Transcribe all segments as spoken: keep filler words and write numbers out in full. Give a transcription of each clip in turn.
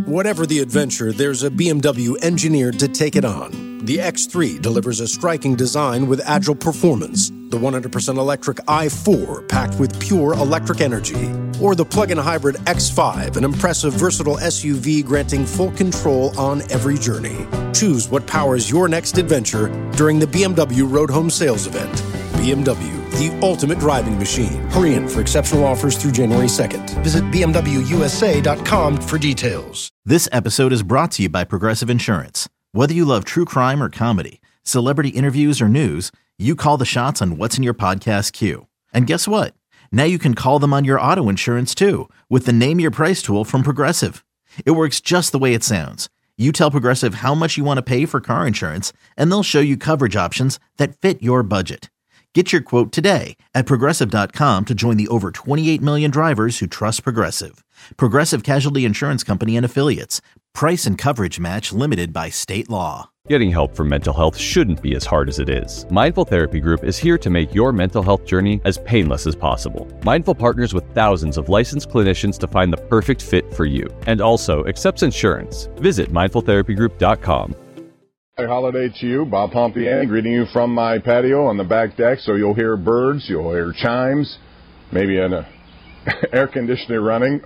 Whatever the adventure, there's a B M W engineered to take it on. The X three delivers a striking design with agile performance. The one hundred percent electric i four, packed with pure electric energy. Or the plug-in hybrid X five, an impressive, versatile S U V granting full control on every journey. Choose what powers your next adventure during the B M W Road Home Sales Event. B M W, the ultimate driving machine. Hurry in for exceptional offers through January second. Visit B M W U S A dot com for details. This episode is brought to you by Progressive Insurance. Whether you love true crime or comedy, celebrity interviews or news, you call the shots on what's in your podcast queue. And guess what? Now you can call them on your auto insurance too with the Name Your Price tool from Progressive. It works just the way it sounds. You tell Progressive how much you want to pay for car insurance, and they'll show you coverage options that fit your budget. Get your quote today at Progressive dot com to join the over twenty-eight million drivers who trust Progressive. Progressive Casualty Insurance Company and Affiliates. Price and coverage match limited by state law. Getting help for mental health shouldn't be as hard as it is. Mindful Therapy Group is here to make your mental health journey as painless as possible. Mindful partners with thousands of licensed clinicians to find the perfect fit for you, and also accepts insurance. Visit mindful therapy group dot com. Happy holiday to you. Bob Pompian greeting you from my patio on the back deck, so you'll hear birds, you'll hear chimes, maybe an uh, air conditioner running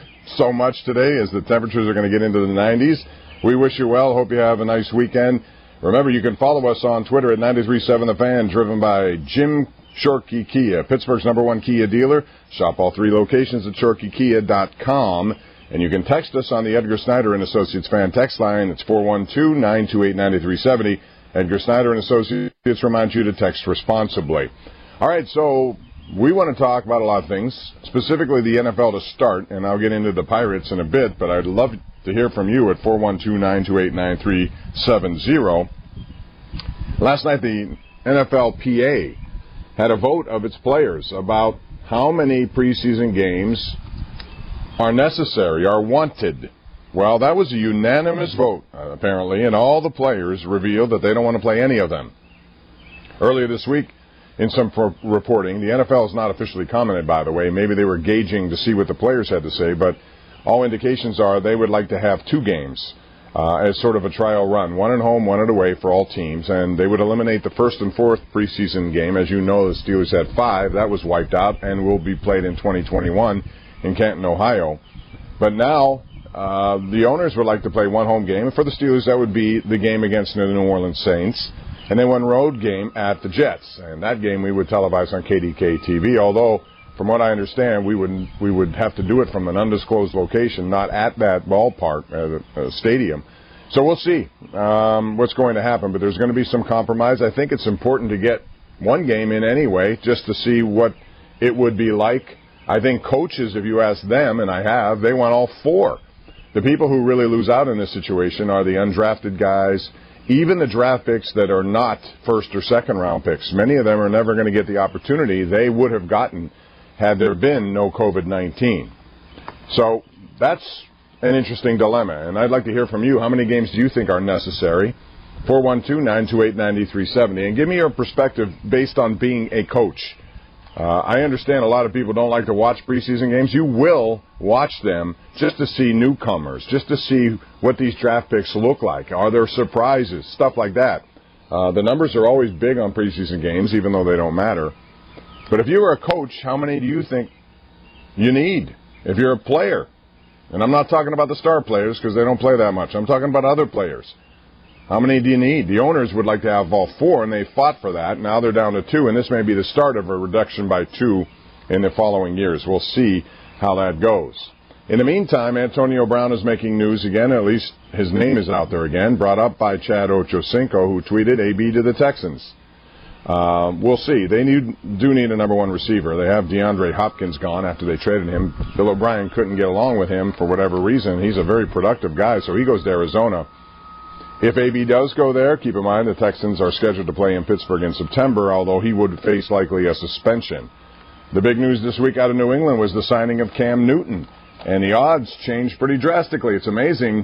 so much today as the temperatures are going to get into the nineties. We wish you well. Hope you have a nice weekend. Remember, you can follow us on Twitter at ninety-three point seven The Fan, driven by Jim Shorkey Kia, Pittsburgh's number one Kia dealer. Shop all three locations at shorkey kia dot com. And you can text us on the Edgar Snyder and Associates fan text line. It's four one two, nine two eight, nine three seven zero. Edgar Snyder and Associates reminds you to text responsibly. All right, so we want to talk about a lot of things, specifically the N F L to start, and I'll get into the Pirates in a bit, but I'd love to hear from you at four one two, nine two eight, nine three seven zero. Last night, the N F L P A had a vote of its players about how many preseason games are necessary, are wanted. Well, that was a unanimous vote, uh, apparently, and all the players revealed that they don't want to play any of them. Earlier this week, in some for reporting, the N F L has not officially commented, by the way. Maybe they were gauging to see what the players had to say, but all indications are they would like to have two games uh, as sort of a trial run, one at home, one at away for all teams, and they would eliminate the first and fourth preseason game. As you know, the Steelers had five. That was wiped out and will be played in twenty twenty-one in Canton, Ohio. But now uh, the owners would like to play one home game. For the Steelers, that would be the game against the New Orleans Saints, and then one road game at the Jets. And that game we would televise on K D K T V, although from what I understand, we would we would have to do it from an undisclosed location, not at that ballpark, uh, uh, stadium. So we'll see um, what's going to happen, but there's going to be some compromise. I think it's important to get one game in anyway, just to see what it would be like. I think coaches, if you ask them, and I have, they want all four. The people who really lose out in this situation are the undrafted guys, even the draft picks that are not first or second round picks. Many of them are never going to get the opportunity they would have gotten had there been no COVID nineteen. So that's an interesting dilemma, and I'd like to hear from you. How many games do you think are necessary? four one two, nine two eight, nine three seven zero. And give me your perspective based on being a coach. Uh, I understand a lot of people don't like to watch preseason games. You will watch them just to see newcomers, just to see what these draft picks look like. Are there surprises? Stuff like that. Uh, the numbers are always big on preseason games, even though they don't matter. But if you were a coach, how many do you think you need? If you're a player, and I'm not talking about the star players because they don't play that much. I'm talking about other players. How many do you need? The owners would like to have all four, and they fought for that. Now they're down to two, and this may be the start of a reduction by two in the following years. We'll see how that goes. In the meantime, Antonio Brown is making news again. At least his name is out there again, brought up by Chad Ochocinco, who tweeted A B to the Texans. Uh, we'll see. They need, do need a number one receiver. They have DeAndre Hopkins gone after they traded him. Bill O'Brien couldn't get along with him for whatever reason. He's a very productive guy, so he goes to Arizona. If A B does go there, keep in mind the Texans are scheduled to play in Pittsburgh in September, although he would face likely a suspension. The big news this week out of New England was the signing of Cam Newton, and the odds changed pretty drastically. It's amazing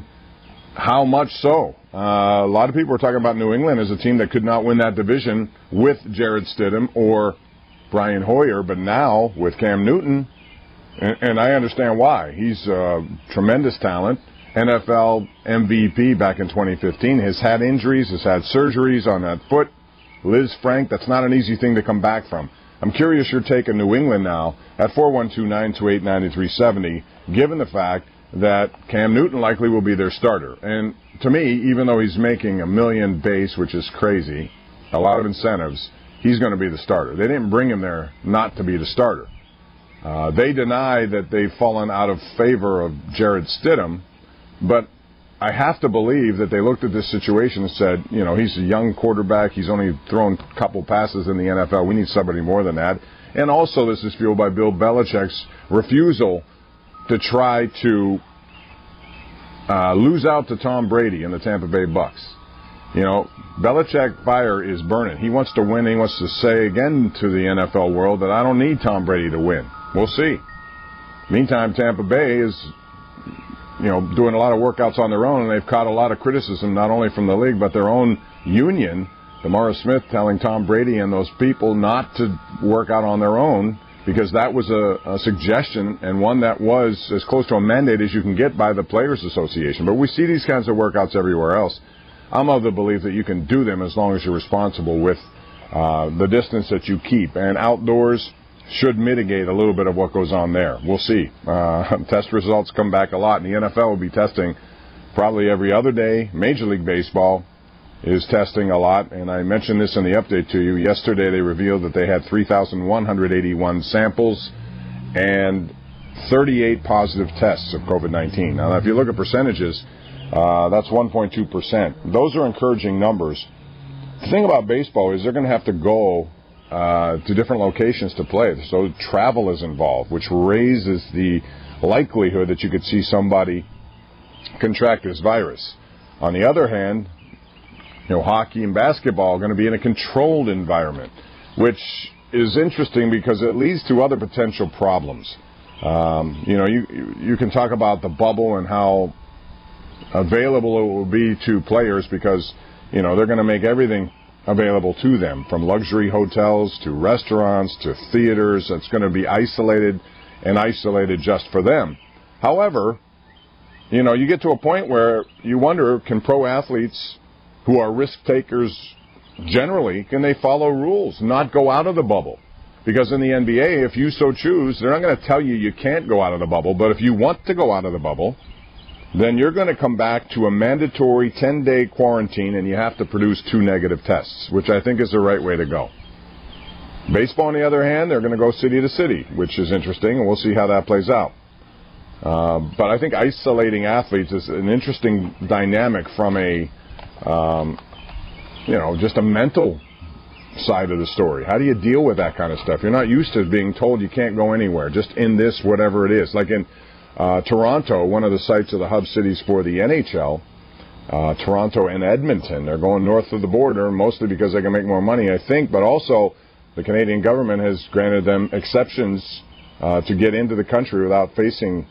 how much so. Uh, a lot of people were talking about New England as a team that could not win that division with Jared Stidham or Brian Hoyer, but now with Cam Newton, and, and I understand why. He's a tremendous talent. N F L M V P back in twenty fifteen, has had injuries, has had surgeries on that foot. Liz Frank, that's not an easy thing to come back from. I'm curious your take on New England now at four one two, nine two eight, nine three seven zero, given the fact that Cam Newton likely will be their starter. And to me, even though he's making a million base, which is crazy, a lot of incentives, he's going to be the starter. They didn't bring him there not to be the starter. Uh, they deny that they've fallen out of favor of Jarrett Stidham, but I have to believe that they looked at this situation and said, you know, he's a young quarterback. He's only thrown a couple passes in the N F L. We need somebody more than that. And also this is fueled by Bill Belichick's refusal to try to uh, lose out to Tom Brady and the Tampa Bay Bucks. You know, Belichick fire is burning. He wants to win. He wants to say again to the N F L world that I don't need Tom Brady to win. We'll see. Meantime, Tampa Bay is, you know, doing a lot of workouts on their own, and they've caught a lot of criticism, not only from the league, but their own union. DeMauro Smith telling Tom Brady and those people not to work out on their own, because that was a, a suggestion, and one that was as close to a mandate as you can get by the Players Association. But we see these kinds of workouts everywhere else. I'm of the belief that you can do them as long as you're responsible with uh, the distance that you keep. And outdoors should mitigate a little bit of what goes on there. We'll see. Uh, test results come back a lot, and the N F L will be testing probably every other day. Major League Baseball is testing a lot, and I mentioned this in the update to you. Yesterday they revealed that they had three thousand one hundred eighty-one samples and thirty-eight positive tests of COVID nineteen. Now, if you look at percentages, uh, that's one point two percent. Those are encouraging numbers. The thing about baseball is they're going to have to go uh, to different locations to play, so travel is involved, which raises the likelihood that you could see somebody contract this virus. On the other hand, you know, hockey and basketball are going to be in a controlled environment, which is interesting because it leads to other potential problems. Um, you know, you you can talk about the bubble and how available it will be to players because, you know, they're going to make everything available to them, from luxury hotels to restaurants to theaters. It's going to be isolated and isolated just for them. However, you know, you get to a point where you wonder, can pro athletes who are risk takers generally, can they follow rules, not go out of the bubble? Because in the N B A, if you so choose, they're not going to tell you you can't go out of the bubble, but if you want to go out of the bubble, then you're going to come back to a mandatory ten-day quarantine, and you have to produce two negative tests, which I think is the right way to go. Baseball, on the other hand, they're going to go city to city, which is interesting, and we'll see how that plays out. Uh, but I think isolating athletes is an interesting dynamic from a, um, you know, just a mental side of the story. How do you deal with that kind of stuff? You're not used to being told you can't go anywhere, just in this, whatever it is. Like in uh, Toronto, one of the sites of the hub cities for the N H L, uh, Toronto and Edmonton, they're going north of the border, mostly because they can make more money, I think, but also the Canadian government has granted them exceptions uh, to get into the country without facing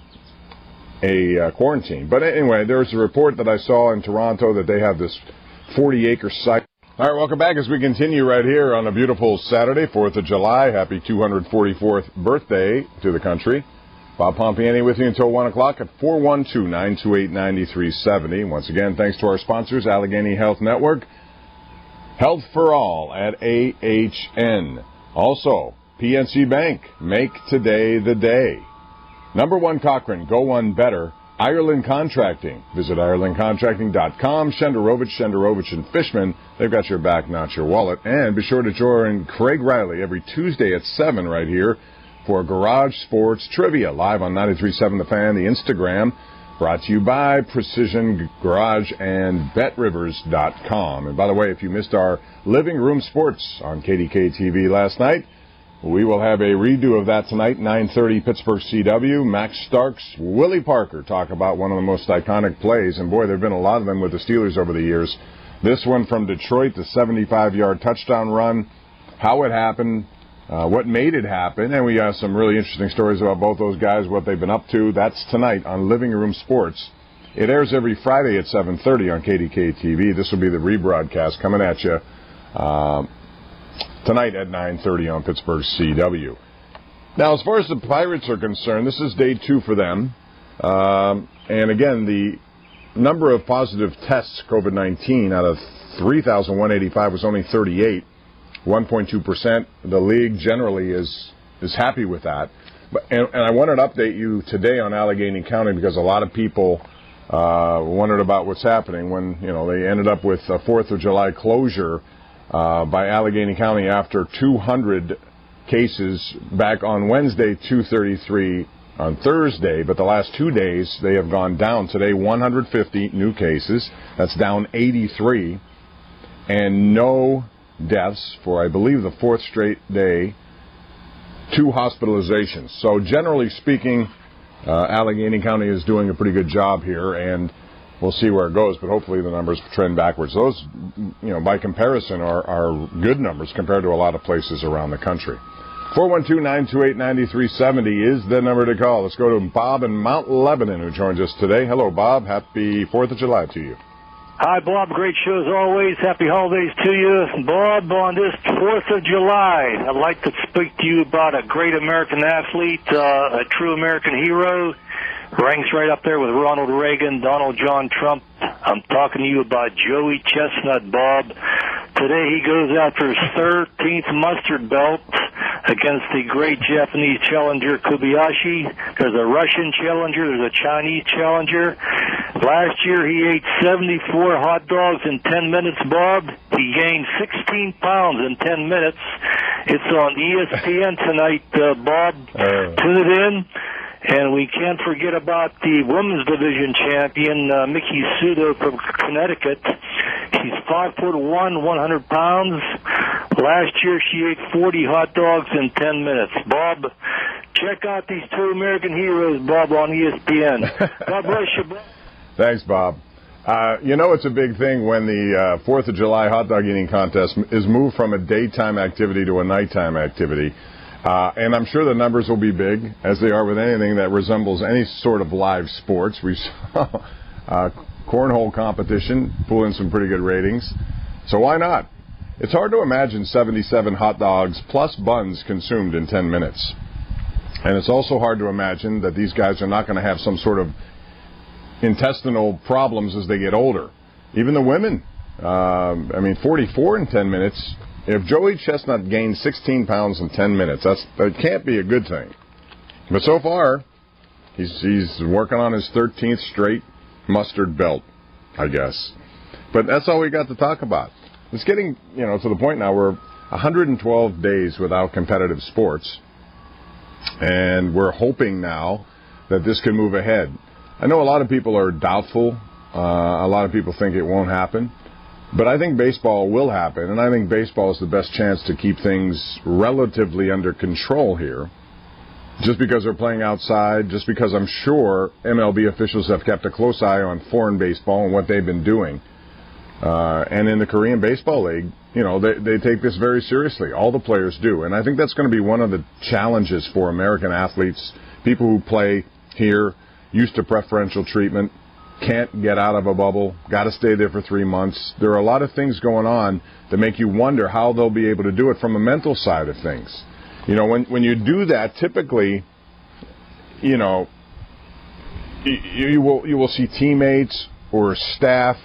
a uh, quarantine. But anyway, there's a report that I saw in Toronto that they have this forty-acre site. All right, welcome back as we continue right here on a beautiful Saturday, fourth of July. Happy two hundred forty-fourth birthday to the country. Bob Pompiani with you until one o'clock at four one two, nine two eight, nine three seven zero. Once again, thanks to our sponsors, Allegheny Health Network, Health for All at A H N. Also, P N C Bank, make today the day. Number one Cochrane, go one better. Ireland Contracting. Visit Ireland Contracting dot com. Shenderovich, Shenderovich and Fishman. They've got your back, not your wallet. And be sure to join Craig Riley every Tuesday at seven right here for Garage Sports Trivia, live on ninety-three point seven The Fan, the Instagram, brought to you by Precision Garage and Bet Rivers dot com. And by the way, if you missed our Living Room Sports on K D K T V last night, we will have a redo of that tonight, nine thirty Pittsburgh C W. Max Starks, Willie Parker talk about one of the most iconic plays. And boy, there have been a lot of them with the Steelers over the years. This one from Detroit, the seventy-five-yard touchdown run, how it happened, uh, what made it happen. And we have some really interesting stories about both those guys, what they've been up to. That's tonight on Living Room Sports. It airs every Friday at seven thirty on K D K T V. This will be the rebroadcast coming at you Uh, tonight at nine thirty on Pittsburgh C W. Now, as far as the Pirates are concerned, this is day two for them. Um, and again, the number of positive tests, COVID nineteen, out of three thousand one hundred eighty-five was only thirty-eight, one point two percent. The league generally is is happy with that. But, and, and I wanted to update you today on Allegheny County because a lot of people uh, wondered about what's happening when, you know, they ended up with a fourth of July closure uh, by Allegheny County after two hundred cases back on Wednesday, two thirty-three on Thursday, but the last two days they have gone down. Today, one hundred fifty new cases. That's down eighty-three. And no deaths for, I believe, the fourth straight day. Two hospitalizations. So generally speaking, uh, Allegheny County is doing a pretty good job here, and we'll see where it goes, but hopefully the numbers trend backwards. Those, you know, by comparison, are, are good numbers compared to a lot of places around the country. four one two, nine two eight, nine three seven zero is the number to call. Let's go to Bob in Mount Lebanon, who joins us today. Hello, Bob. Happy fourth of July to you. Hi, Bob. Great show as always. Happy holidays to you. Bob, on this fourth of July, I'd like to speak to you about a great American athlete, uh, a true American hero. Ranks right up there with Ronald Reagan, Donald John Trump. I'm talking to you about Joey Chestnut, Bob. Today he goes after his thirteenth mustard belt against the great Japanese challenger Kobayashi. There's a Russian challenger. There's a Chinese challenger. Last year he ate seventy-four hot dogs in ten minutes, Bob. He gained sixteen pounds in ten minutes. It's on E S P N tonight, uh, Bob. Uh. Tune it in. And we can't forget about the women's division champion, uh, Mickey Sudo from Connecticut. She's five foot one, one hundred pounds. Last year she ate forty hot dogs in ten minutes. Bob, check out these two American heroes, Bob, on E S P N. God bless you, Bob. Thanks, Bob. Uh, you know it's a big thing when the uh, fourth of July hot dog eating contest is moved from a daytime activity to a nighttime activity. Uh, and I'm sure the numbers will be big, as they are with anything that resembles any sort of live sports. We saw uh, cornhole competition pull in some pretty good ratings. So why not? It's hard to imagine seventy-seven hot dogs plus buns consumed in ten minutes. And it's also hard to imagine that these guys are not going to have some sort of intestinal problems as they get older. Even the women, uh, I mean, forty-four in ten minutes. If Joey Chestnut gained sixteen pounds in ten minutes, that's, that can't be a good thing. But so far, he's, he's working on his thirteenth straight mustard belt, I guess. But that's all we got to talk about. It's getting, you know, to the point now where one hundred twelve days without competitive sports, and we're hoping now that this can move ahead. I know a lot of people are doubtful. Uh, a lot of people think it won't happen. But I think baseball will happen, and I think baseball is the best chance to keep things relatively under control here. Just because they're playing outside, just because I'm sure M L B officials have kept a close eye on foreign baseball and what they've been doing. Uh, and in the Korean Baseball League, you know, they, they take this very seriously. All the players do. And I think that's going to be one of the challenges for American athletes, people who play here, used to preferential treatment, can't get out of a bubble, got to stay there for three months. There are a lot of things going on that make you wonder how they'll be able to do it from a mental side of things. You know, when when you do that, typically, you know, you, you will you will see teammates or staff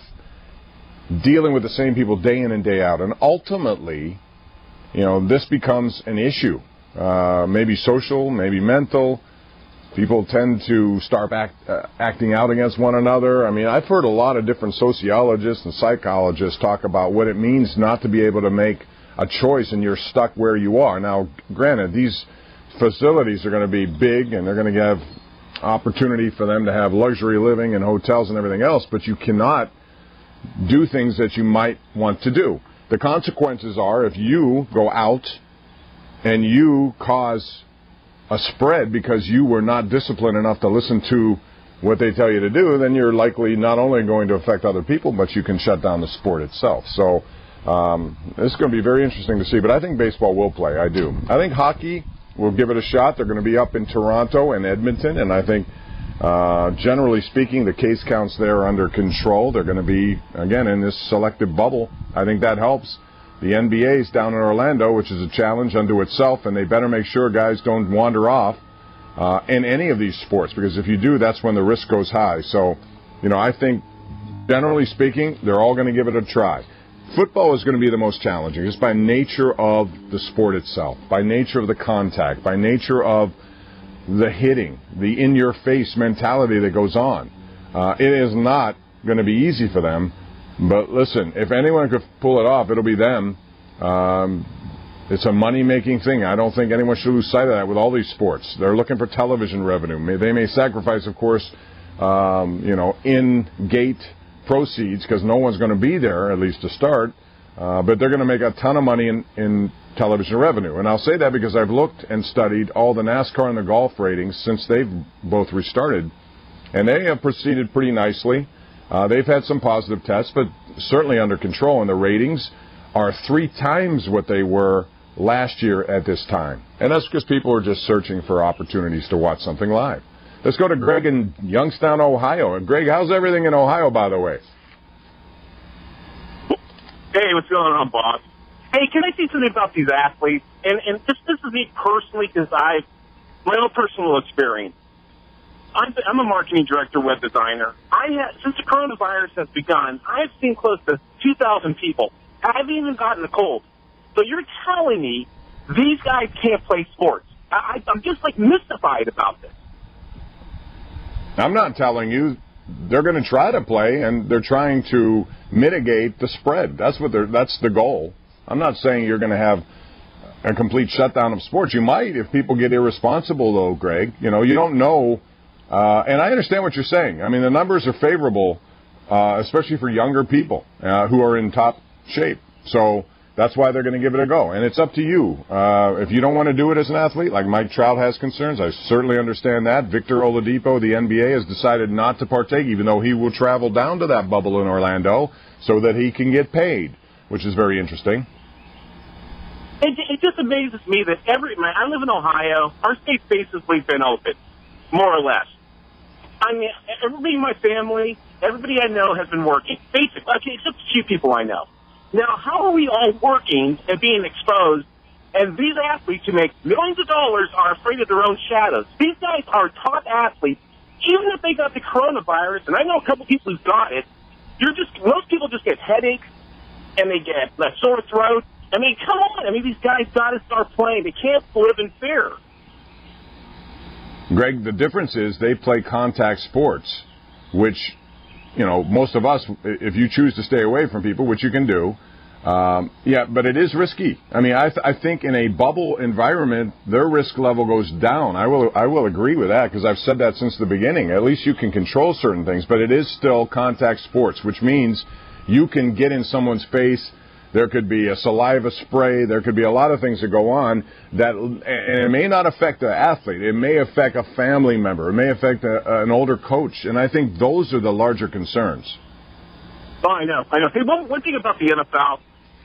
dealing with the same people day in and day out, and ultimately, you know, this becomes an issue. Uh, maybe social, maybe mental. People tend to start act, uh, acting out against one another. I mean, I've heard a lot of different sociologists and psychologists talk about what it means not to be able to make a choice and you're stuck where you are. Now, granted, these facilities are going to be big and they're going to have opportunity for them to have luxury living and hotels and everything else, but you cannot do things that you might want to do. The consequences are if you go out and you cause a spread because you were not disciplined enough to listen to what they tell you to do, then you're likely not only going to affect other people, but you can shut down the sport itself. So um, this is going to be very interesting to see. But I think baseball will play. I do. I think hockey will give it a shot. They're going to be up in Toronto and Edmonton, and I think, uh, generally speaking, the case counts there are under control. They're going to be, again, in this selective bubble. I think that helps. The N B A is down in Orlando, which is a challenge unto itself, and they better make sure guys don't wander off uh, in any of these sports, because if you do, that's when the risk goes high. So, you know, I think generally speaking, they're all going to give it a try. Football is going to be the most challenging, just by nature of the sport itself, by nature of the contact, by nature of the hitting, the in-your-face mentality that goes on. Uh, it is not going to be easy for them, but listen, if anyone could pull it off, it'll be them. Um, it's a money-making thing. I don't think anyone should lose sight of that with all these sports. They're looking for television revenue. They may sacrifice, of course, um, you know, in-gate proceeds because no one's going to be there, at least to start, uh, but they're going to make a ton of money in, in television revenue. And I'll say that because I've looked and studied all the NASCAR and the golf ratings since they've both restarted, and they have proceeded pretty nicely. Uh, they've had some positive tests, but certainly under control, and the ratings are three times what they were last year at this time. And that's because people are just searching for opportunities to watch something live. Let's go to Greg in Youngstown, Ohio. And Greg, how's everything in Ohio, by the way? Hey, what's going on, boss? Hey, can I say something about these athletes? And and this this is me personally, because I, my own personal experience. I'm I'm a marketing director, web designer. I have, since the coronavirus has begun, I have seen close to two thousand people. I haven't even gotten a cold. So you're telling me these guys can't play sports? I, I'm just like mystified about this. I'm not telling you. They're going to try to play, and they're trying to mitigate the spread. That's what they're. That's the goal. I'm not saying you're going to have a complete shutdown of sports. You might if people get irresponsible, though, Greg. You know, you don't know. Uh, and I understand what you're saying. I mean, the numbers are favorable, uh, especially for younger people uh, who are in top shape. So that's why they're going to give it a go. And it's up to you. Uh, if you don't want to do it as an athlete, like Mike Trout has concerns, I certainly understand that. Victor Oladipo, the N B A, has decided not to partake, even though he will travel down to that bubble in Orlando so that he can get paid, which is very interesting. It, it just amazes me that every, man, I live in Ohio. Our state's basically been open, more or less. I mean, everybody in my family, everybody I know has been working. Basically, okay, except a few people I know. Now, how are we all working and being exposed, and these athletes who make millions of dollars are afraid of their own shadows? These guys are top athletes. Even if they got the coronavirus, and I know a couple people who've got it, you're just most people just get headaches, and they get a sore throat. I mean, come on. I mean, these guys got to start playing. They can't live in fear. Greg, the difference is they play contact sports, which, you know, most of us, if you choose to stay away from people, which you can do, um, yeah, but it is risky. I mean, I, th- I think in a bubble environment, their risk level goes down. I will I will agree with that because I've said that since the beginning. At least you can control certain things, but it is still contact sports, which means you can get in someone's face. There could be a saliva spray. There could be a lot of things that go on that, and it may not affect the athlete. It may affect a family member. It may affect a, an older coach. And I think those are the larger concerns. Oh, I know. I know. Hey, one, one thing about the N F L.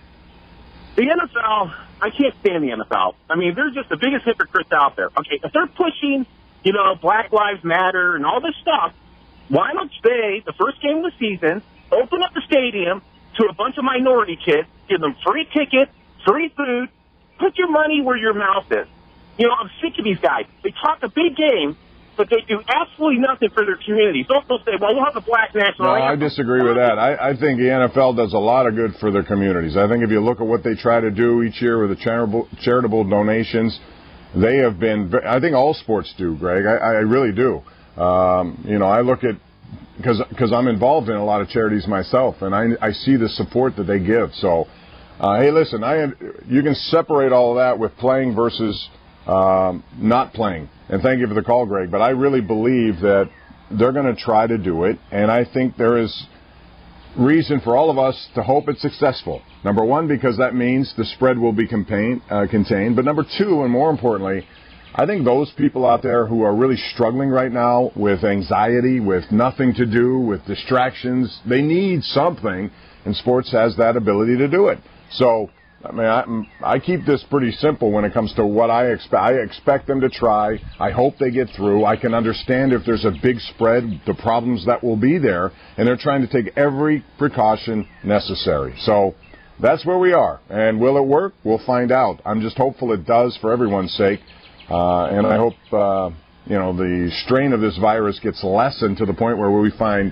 The N F L, I can't stand the N F L. I mean, they're just the biggest hypocrites out there. Okay, if they're pushing, you know, Black Lives Matter and all this stuff, why don't they, the first game of the season, open up the stadium to a bunch of minority kids, give them free tickets, free food, put your money where your mouth is. You know, I'm sick of these guys. They talk a big game, but they do absolutely nothing for their communities. Don't they'll say, well, we'll have a black national No, anthem. I disagree with that. I, I think the N F L does a lot of good for their communities. I think if you look at what they try to do each year with the charitable, charitable donations, they have been, I think all sports do, Greg. I, I really do. Um, you know, I look at, because because I'm involved in a lot of charities myself, and I, I see the support that they give. So, uh, hey, listen, I you can separate all of that with playing versus um, not playing. And thank you for the call, Greg. But I really believe that they're going to try to do it, and I think there is reason for all of us to hope it's successful. Number one, because that means the spread will be contained. Uh, contained. But number two, and more importantly, I think those people out there who are really struggling right now with anxiety, with nothing to do, with distractions, they need something, and sports has that ability to do it. So, I mean, I, I keep this pretty simple when it comes to what I expect. I expect them to try. I hope they get through. I can understand if there's a big spread, the problems that will be there, and they're trying to take every precaution necessary. So that's where we are. And will it work? We'll find out. I'm just hopeful it does for everyone's sake. Uh, and I hope, uh, you know, the strain of this virus gets lessened to the point where we find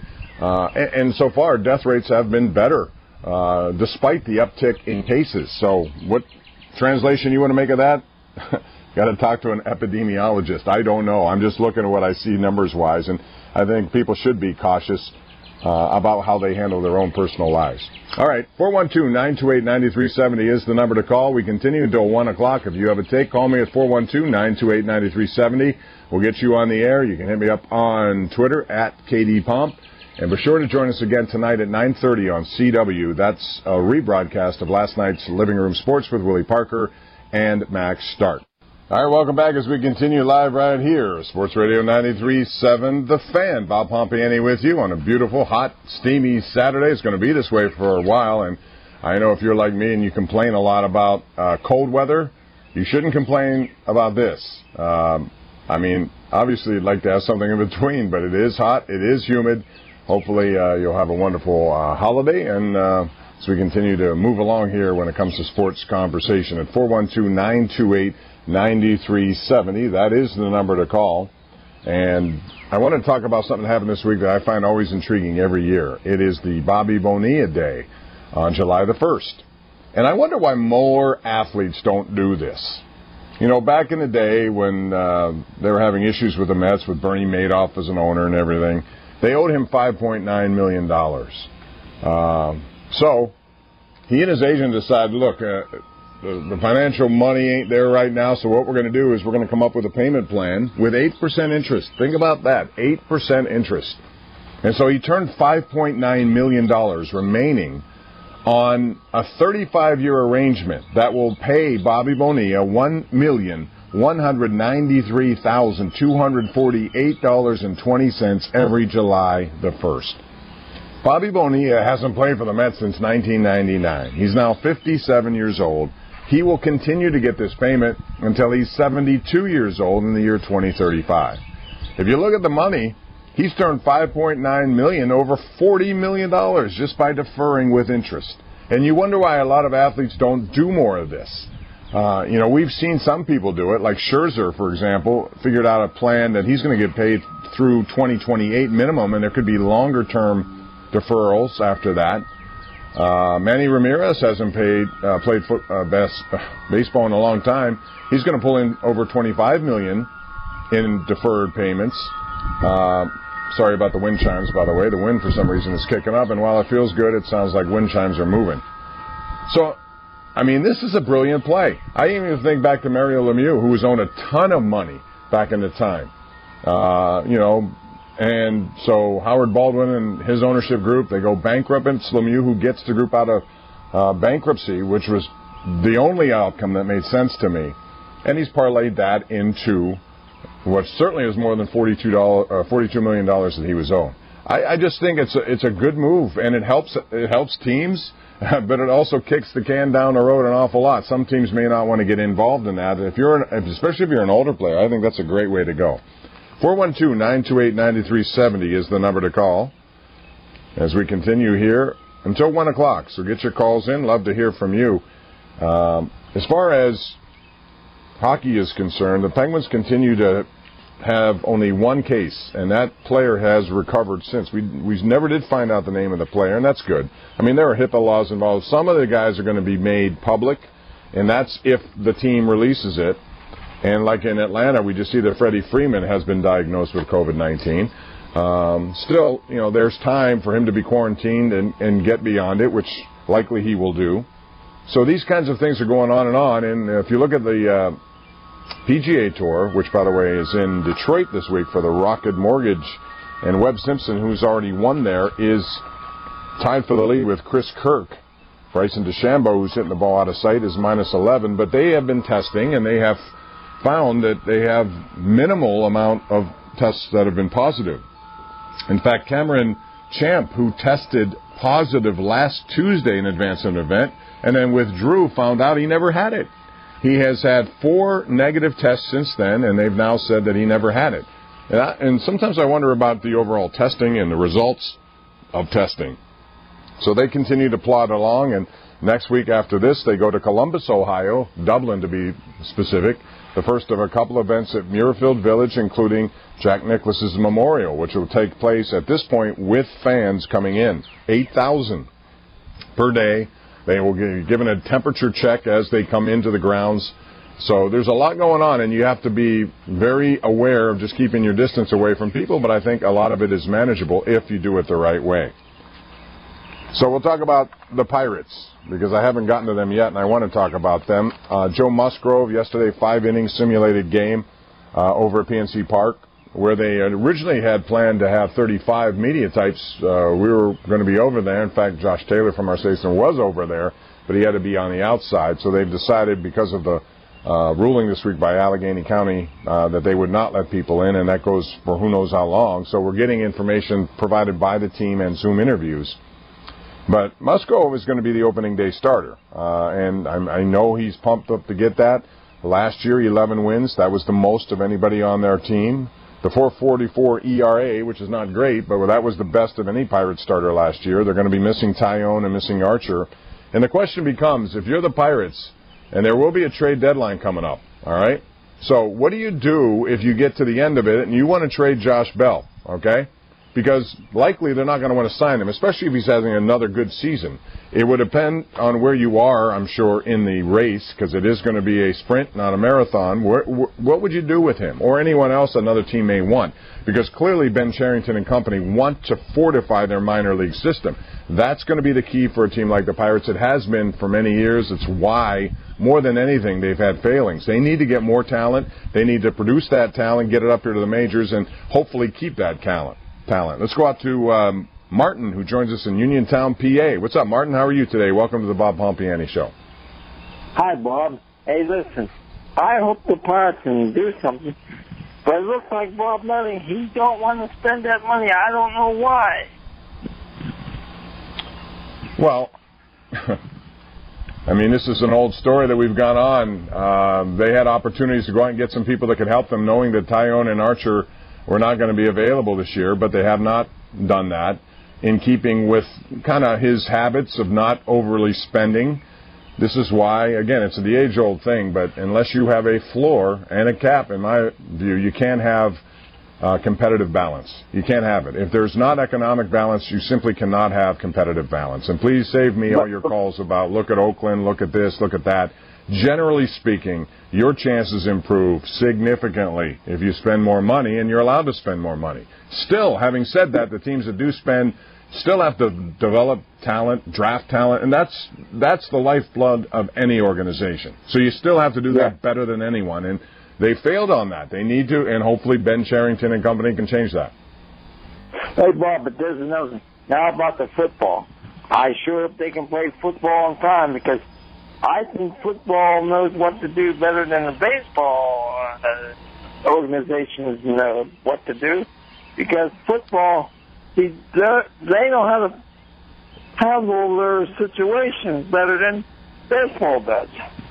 Uh, and, and so far, death rates have been better, uh, despite the uptick in cases. So what translation you want to make of that? Got to talk to an epidemiologist. I don't know. I'm just looking at what I see numbers-wise, and I think people should be cautious uh, about how they handle their own personal lives. All right, four one two, nine two eight, nine three seven zero is the number to call. We continue until one o'clock. If you have a take, call me at four one two, nine two eight, nine three seven zero. We'll get you on the air. You can hit me up on Twitter at K D Pomp. And be sure to join us again tonight at nine thirty on C W. That's a rebroadcast of last night's Living Room Sports with Willie Parker and Max Stark. All right, welcome back as we continue live right here. Sports Radio ninety-three point seven, The Fan. Bob Pompiani with you on a beautiful, hot, steamy Saturday. It's going to be this way for a while, and I know if you're like me and you complain a lot about uh, cold weather, you shouldn't complain about this. Um, I mean, obviously you'd like to have something in between, but it is hot, it is humid. Hopefully uh, you'll have a wonderful uh, holiday, and uh, as we continue to move along here when it comes to sports conversation at four one two, nine two eight, nine three seven zero. That is the number to call. And I want to talk about something that happened this week that I find always intriguing every year. It is the Bobby Bonilla Day on July the first. And I wonder why more athletes don't do this. You know, back in the day when uh, they were having issues with the Mets, with Bernie Madoff as an owner and everything, they owed him five point nine million dollars. Uh, so he and his agent decided, look, uh, the, the financial money ain't there right now, so what we're going to do is we're going to come up with a payment plan with eight percent interest. Think about that, eight percent interest. And so he turned five point nine million dollars remaining on a thirty-five year arrangement that will pay Bobby Bonilla one million one hundred ninety-three thousand two hundred forty-eight dollars and twenty cents every July the first. Bobby Bonilla hasn't played for the Mets since nineteen ninety-nine. He's now fifty-seven years old. He will continue to get this payment until he's seventy-two years old in the year twenty thirty-five. If you look at the money, he's turned five point nine million dollars over forty million dollars just by deferring with interest. And you wonder why a lot of athletes don't do more of this. Uh, you know, we've seen some people do it, like Scherzer, for example, figured out a plan that he's going to get paid through twenty twenty-eight minimum, and there could be longer-term deferrals after that. Uh, Manny Ramirez hasn't paid, uh, played foot, uh, best, uh, baseball in a long time. He's going to pull in over twenty-five million dollars in deferred payments. Uh, sorry about the wind chimes, by the way. The wind, for some reason, is kicking up, and while it feels good, it sounds like wind chimes are moving. So, I mean, this is a brilliant play. I even think back to Mario Lemieux, who was owed a ton of money back in the time. Uh, you know, and so Howard Baldwin and his ownership group, they go bankrupt, and it's Lemieux who gets the group out of uh, bankruptcy, which was the only outcome that made sense to me. And he's parlayed that into what certainly is more than forty-two million dollars that he was owed. I, I just think it's a, it's a good move, and it helps it helps teams, but it also kicks the can down the road an awful lot. Some teams may not want to get involved in that. If you're an, especially if you're an older player, I think that's a great way to go. four one two, nine two eight, nine three seven zero is the number to call as we continue here until one o'clock. So get your calls in. Love to hear from you. Um, as far as hockey is concerned, the Penguins continue to have only one case, and that player has recovered since. We we never did find out the name of the player, and that's good. I mean, there are HIPAA laws involved. Some of the guys are going to be made public, and that's if the team releases it. And like in Atlanta, we just see that Freddie Freeman has been diagnosed with COVID nineteen. Um, still, you know, there's time for him to be quarantined and, and get beyond it, which likely he will do. So these kinds of things are going on and on, and if you look at the uh, P G A Tour, which, by the way, is in Detroit this week for the Rocket Mortgage, and Webb Simpson, who's already won there, is tied for the lead with Chris Kirk. Bryson DeChambeau, who's hitting the ball out of sight, is minus eleven, but they have been testing, and they have found that they have minimal amount of tests that have been positive. In fact, Cameron Champ, who tested positive last Tuesday in advance of an event, and then withdrew, found out he never had it. He has had four negative tests since then, and they've now said that he never had it. And, I, and sometimes I wonder about the overall testing and the results of testing. So they continue to plod along, and next week after this, they go to Columbus, Ohio, Dublin to be specific, the first of a couple of events at Muirfield Village, including Jack Nicklaus's Memorial, which will take place at this point with fans coming in, eight thousand per day. They will be given a temperature check as they come into the grounds. So there's a lot going on, and you have to be very aware of just keeping your distance away from people, but I think a lot of it is manageable if you do it the right way. So we'll talk about the Pirates, because I haven't gotten to them yet, and I want to talk about them. Uh, Joe Musgrove, yesterday, five-inning simulated game uh, over at P N C Park, where they originally had planned to have thirty-five media types. Uh, we were going to be over there. In fact, Josh Taylor from our station was over there, but he had to be on the outside. So they've decided, because of the uh, ruling this week by Allegheny County, uh, that they would not let people in, and that goes for who knows how long. So we're getting information provided by the team and Zoom interviews. But Musgrove is going to be the opening day starter, uh, and I, I know he's pumped up to get that. Last year, eleven wins. That was the most of anybody on their team. The four forty-four E R A, which is not great, but that was the best of any Pirates starter last year. They're going to be missing Tyone and missing Archer. And the question becomes, if you're the Pirates, and there will be a trade deadline coming up, all right? So what do you do if you get to the end of it and you want to trade Josh Bell, okay? Because likely they're not going to want to sign him, especially if he's having another good season. It would depend on where you are, I'm sure, in the race, because it is going to be a sprint, not a marathon. What, what would you do with him, or anyone else another team may want? Because clearly Ben Cherington and company want to fortify their minor league system. That's going to be the key for a team like the Pirates. It has been for many years. It's why, more than anything, they've had failings. They need to get more talent. They need to produce that talent, get it up here to the majors, and hopefully keep that talent. Talent. Let's go out to um, Martin, who joins us in Uniontown, P A. What's up, Martin? How are you today? Welcome to the Bob Pompiani Show. Hi, Bob. Hey, listen, I hope the Pirates can do something, but it looks like Bob Melly, he don't want to spend that money. I don't know why. Well, I mean, this is an old story that we've gone on. Uh, they had opportunities to go out and get some people that could help them, knowing that Tyone and Archer were not going to be available this year, but they have not done that, in keeping with kind of his habits of not overly spending. This is why, again, it's the age-old thing, but unless you have a floor and a cap, in my view, you can't have uh, competitive balance. You can't have it. If there's not economic balance, you simply cannot have competitive balance. And please save me all your calls about, look at Oakland, look at this, look at that. Generally speaking, your chances improve significantly if you spend more money, and you're allowed to spend more money. Still, having said that, the teams that do spend still have to develop talent, draft talent, and that's that's the lifeblood of any organization. So you still have to do Yeah. that better than anyone, and they failed on that. They need to, and hopefully Ben Cherington and company can change that. Hey, Bob, but there's another thing. Now about the football. I sure hope they can play football on time, because I think football knows what to do better than the baseball uh, organizations know what to do, because football, they they know how to handle their situations better than baseball does.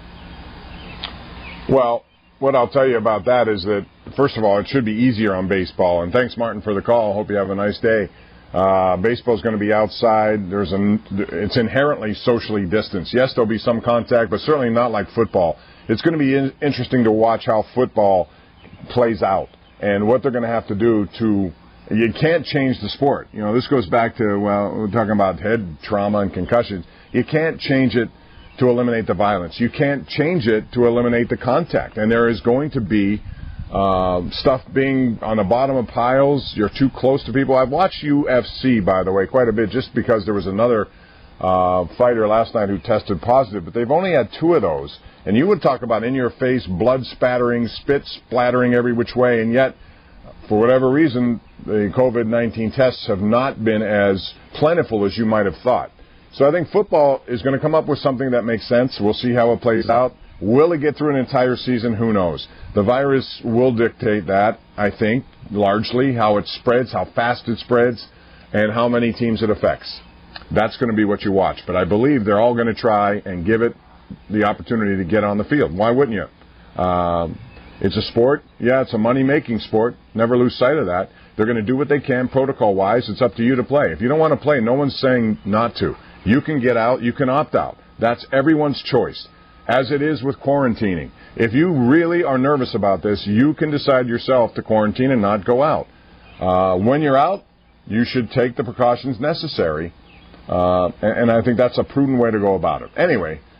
Well, what I'll tell you about that is that, first of all, it should be easier on baseball. And thanks, Martin, for the call. Hope you have a nice day. Uh, baseball's going to be outside. There's an, it's inherently socially distanced. Yes, there'll be some contact, but certainly not like football. It's going to be in, interesting to watch how football plays out and what they're going to have to do to. You can't change the sport. You know, this goes back to, well, we're talking about head trauma and concussions. You can't change it to eliminate the violence. You can't change it to eliminate the contact. And there is going to be uh, stuff being on the bottom of piles. You're too close to people. I've watched U F C, by the way, quite a bit, just because there was another uh, fighter last night who tested positive. But they've only had two of those. And you would talk about in-your-face, blood spattering, spit splattering every which way, and yet, for whatever reason, the COVID nineteen tests have not been as plentiful as you might have thought. So I think football is going to come up with something that makes sense. We'll see how it plays out. Will it get through an entire season? Who knows? The virus will dictate that, I think, largely, how it spreads, how fast it spreads, and how many teams it affects. That's going to be what you watch. But I believe they're all going to try and give it the opportunity to get on the field. Why wouldn't you? Um, It's a sport. Yeah, it's a money-making sport. Never lose sight of that. They're going to do what they can protocol-wise. It's up to you to play. If you don't want to play, no one's saying not to. You can get out. You can opt out. That's everyone's choice, as it is with quarantining. If you really are nervous about this, you can decide yourself to quarantine and not go out. Uh, when you're out, you should take the precautions necessary, uh, and, and I think that's a prudent way to go about it. Anyway,